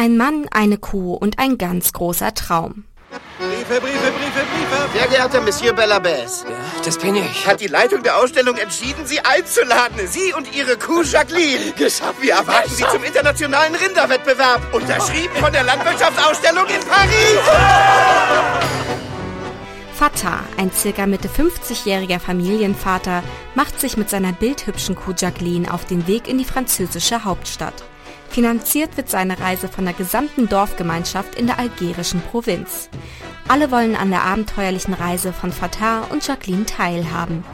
Ein Mann, eine Kuh und ein ganz großer Traum. Briefe, Briefe, Briefe, Briefe. Sehr geehrter Monsieur Bellabès. Ja, das bin ich. Hat die Leitung der Ausstellung entschieden, Sie einzuladen. Sie und Ihre Kuh Jacqueline. Geschafft. Wir erwarten Sie zum internationalen Rinderwettbewerb. Unterschrieben von der Landwirtschaftsausstellung in Paris. Fatah, ein circa Mitte 50-jähriger Familienvater, macht sich mit seiner bildhübschen Kuh Jacqueline auf den Weg in die französische Hauptstadt. Finanziert wird seine Reise von der gesamten Dorfgemeinschaft in der algerischen Provinz. Alle wollen an der abenteuerlichen Reise von Fatah und Jacqueline teilhaben.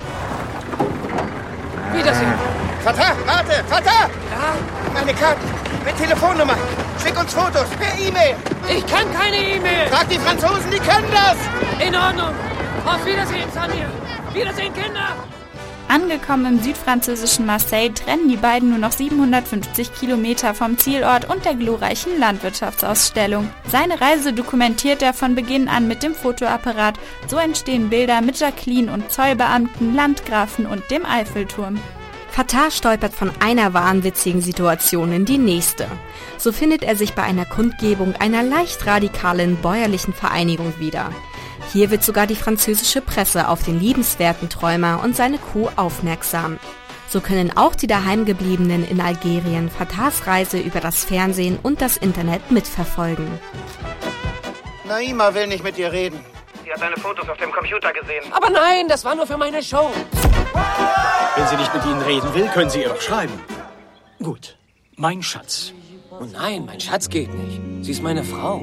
Wiedersehen. Fatah, warte, Fatah! Ja? Meine Karten mit Telefonnummer. Schick uns Fotos per E-Mail. Ich kann keine E-Mail. Frag die Franzosen, die können das. In Ordnung. Auf Wiedersehen, Samir. Wiedersehen, Kinder. Angekommen im südfranzösischen Marseille trennen die beiden nur noch 750 Kilometer vom Zielort und der glorreichen Landwirtschaftsausstellung. Seine Reise dokumentiert er von Beginn an mit dem Fotoapparat. So entstehen Bilder mit Jacqueline und Zollbeamten, Landgrafen und dem Eiffelturm. Fatah stolpert von einer wahnwitzigen Situation in die nächste. So findet er sich bei einer Kundgebung einer leicht radikalen bäuerlichen Vereinigung wieder. Hier wird sogar die französische Presse auf den liebenswerten Träumer und seine Kuh aufmerksam. So können auch die Daheimgebliebenen in Algerien Fatahs Reise über das Fernsehen und das Internet mitverfolgen. Naima will nicht mit dir reden. Sie hat deine Fotos auf dem Computer gesehen. Aber nein, das war nur für meine Show. Wenn sie nicht mit Ihnen reden will, können Sie ihr doch schreiben. Gut, mein Schatz. Oh nein, mein Schatz geht nicht. Sie ist meine Frau.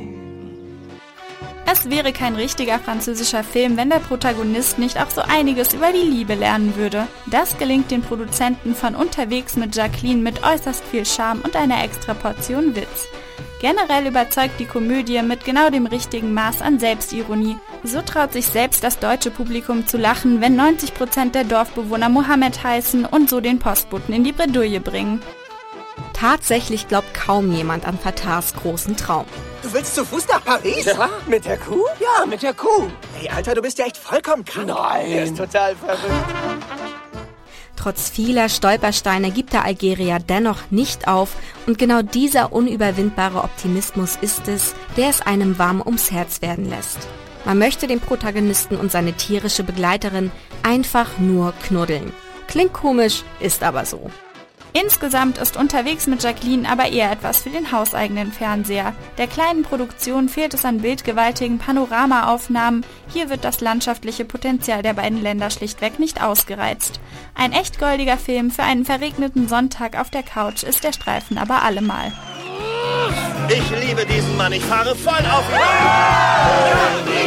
Es wäre kein richtiger französischer Film, wenn der Protagonist nicht auch so einiges über die Liebe lernen würde. Das gelingt den Produzenten von Unterwegs mit Jacqueline mit äußerst viel Charme und einer extra Portion Witz. Generell überzeugt die Komödie mit genau dem richtigen Maß an Selbstironie. So traut sich selbst das deutsche Publikum zu lachen, wenn 90% der Dorfbewohner Mohammed heißen und so den Postboten in die Bredouille bringen. Tatsächlich glaubt kaum jemand an Fatahs großen Traum. Du willst zu Fuß nach Paris? Ja, mit der Kuh? Ja, mit der Kuh. Hey, Alter, du bist ja echt vollkommen krank. Nein. Der ist total verrückt. Trotz vieler Stolpersteine gibt der Algerier dennoch nicht auf und genau dieser unüberwindbare Optimismus ist es, der es einem warm ums Herz werden lässt. Man möchte den Protagonisten und seine tierische Begleiterin einfach nur knuddeln. Klingt komisch, ist aber so. Insgesamt ist Unterwegs mit Jacqueline aber eher etwas für den hauseigenen Fernseher. Der kleinen Produktion fehlt es an bildgewaltigen Panoramaaufnahmen. Hier wird das landschaftliche Potenzial der beiden Länder schlichtweg nicht ausgereizt. Ein echt goldiger Film für einen verregneten Sonntag auf der Couch ist der Streifen aber allemal. Ich liebe diesen Mann, ich fahre voll auf ihn.